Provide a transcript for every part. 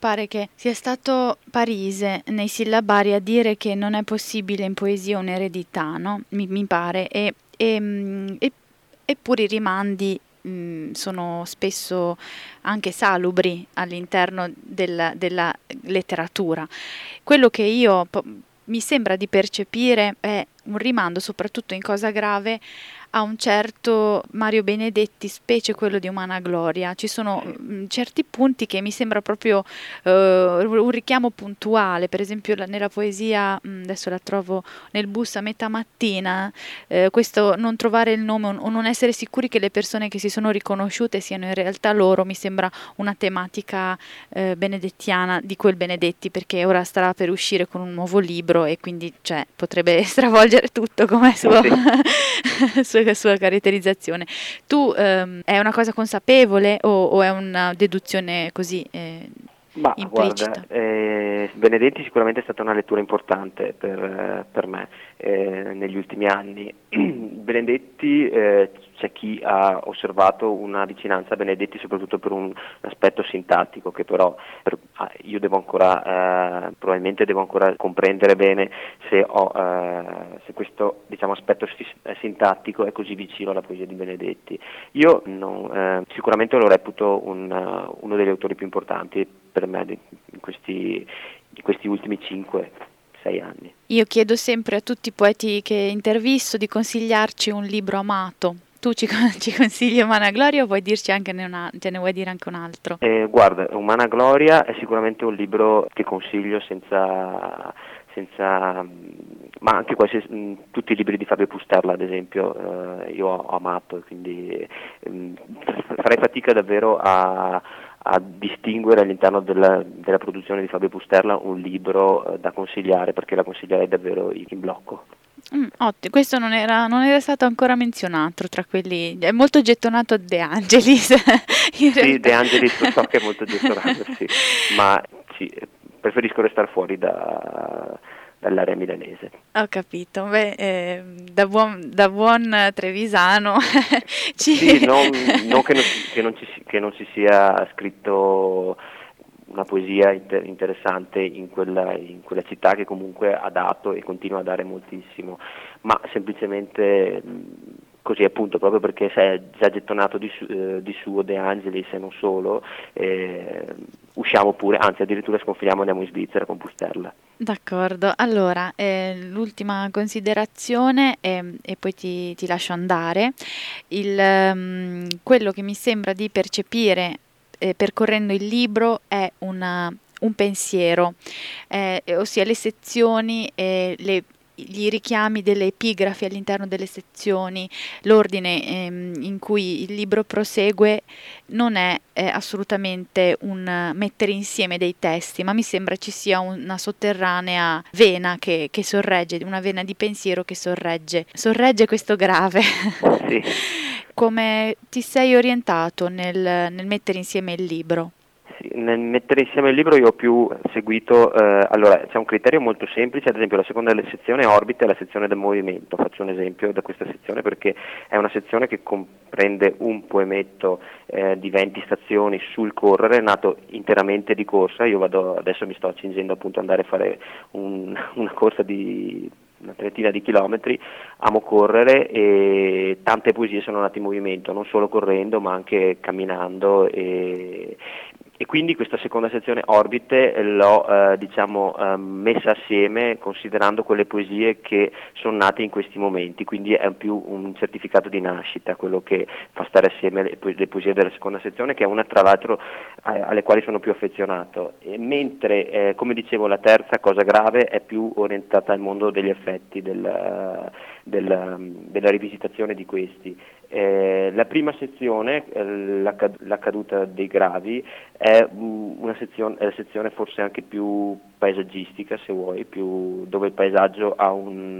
pare che sia stato Parise nei sillabari a dire che non è possibile in poesia un'eredità, no? Mi pare, eppure i rimandi sono spesso anche salubri all'interno della letteratura. Quello che mi sembra di percepire è un rimando, soprattutto in Cosa grave, a un certo Mario Benedetti, specie quello di Umana Gloria. Ci sono certi punti che mi sembra proprio un richiamo puntuale, per esempio nella poesia, adesso la trovo nel bus a metà mattina, questo non trovare il nome o non essere sicuri che le persone che si sono riconosciute siano in realtà loro, mi sembra una tematica benedettiana di quel Benedetti, perché ora starà per uscire con un nuovo libro e quindi potrebbe stravolgere tutto come sua caratterizzazione. Tu è una cosa consapevole o è una deduzione così Ma implicita? guarda, Benedetti sicuramente è stata una lettura importante per me negli ultimi anni. Benedetti, c'è chi ha osservato una vicinanza a Benedetti soprattutto per un aspetto sintattico che però io devo ancora, probabilmente devo ancora comprendere bene se questo aspetto sintattico è così vicino alla poesia di Benedetti. Io sicuramente lo reputo uno degli autori più importanti per me in questi ultimi 5-6 anni. Io chiedo sempre a tutti i poeti che intervisto di consigliarci un libro amato. Tu ci consigli Umana Gloria o vuoi dirci anche te ne vuoi dire anche un altro? Guarda, Umana Gloria è sicuramente un libro che consiglio ma anche tutti i libri di Fabio Pusterla, ad esempio, io ho amato, quindi farei fatica davvero a distinguere all'interno della produzione di Fabio Pusterla un libro da consigliare, perché la consiglierei davvero in blocco. Ottimo, questo non era stato ancora menzionato tra quelli, è molto gettonato De Angelis in Sì, realtà. De Angelis so che è molto gettonato, sì, ma sì, preferisco restare fuori dall'area milanese. Ho capito, beh, da buon trevisano Sì, non che non si sia scritto una poesia interessante in quella città che comunque ha dato e continua a dare moltissimo, ma semplicemente così appunto, proprio perché si è già gettonato di suo De Angelis e non solo, usciamo pure, anzi addirittura sconfiniamo, andiamo in Svizzera con Pusterla. D'accordo, allora l'ultima considerazione e poi ti lascio andare. Quello che mi sembra di percepire percorrendo il libro è un pensiero, ossia le sezioni e gli richiami delle epigrafi all'interno delle sezioni, l'ordine in cui il libro prosegue non è assolutamente un mettere insieme dei testi, ma mi sembra ci sia una sotterranea vena che sorregge, una vena di pensiero che sorregge questo grave. Sì. Come ti sei orientato nel mettere insieme il libro? Nel mettere insieme il libro io ho più seguito, allora c'è un criterio molto semplice, ad esempio la seconda sezione orbita è la sezione del movimento, faccio un esempio da questa sezione perché è una sezione che comprende un poemetto di 20 stazioni sul correre, nato interamente di corsa. Io adesso mi sto accingendo appunto ad andare a fare una corsa di una trentina di chilometri, amo correre e tante poesie sono nate in movimento, non solo correndo ma anche camminando e quindi questa seconda sezione orbite l'ho messa assieme considerando quelle poesie che sono nate in questi momenti, quindi è più un certificato di nascita quello che fa stare assieme le poesie della seconda sezione, che è una tra l'altro alle quali sono più affezionato, mentre come dicevo la terza, Cosa grave, è più orientata al mondo degli effetti della rivisitazione di questi. La prima sezione, la caduta dei gravi, è la sezione forse anche più paesaggistica, se vuoi, dove il paesaggio ha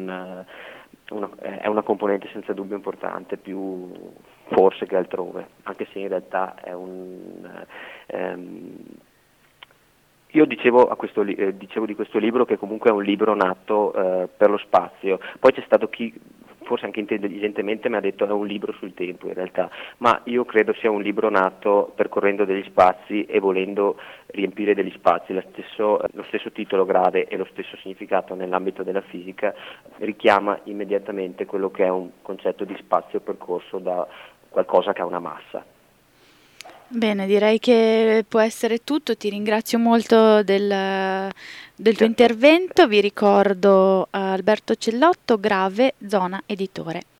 è una componente senza dubbio importante, più forse che altrove, anche se in realtà è io dicevo di questo libro che comunque è un libro nato per lo spazio, poi c'è stato chi forse anche intelligentemente mi ha detto è un libro sul tempo in realtà, ma io credo sia un libro nato percorrendo degli spazi e volendo riempire degli spazi. Lo stesso titolo grave e lo stesso significato nell'ambito della fisica richiama immediatamente quello che è un concetto di spazio percorso da qualcosa che ha una massa. Bene, direi che può essere tutto. Ti ringrazio molto del tuo intervento. Vi ricordo Alberto Cellotto, Grave, Zona Editore.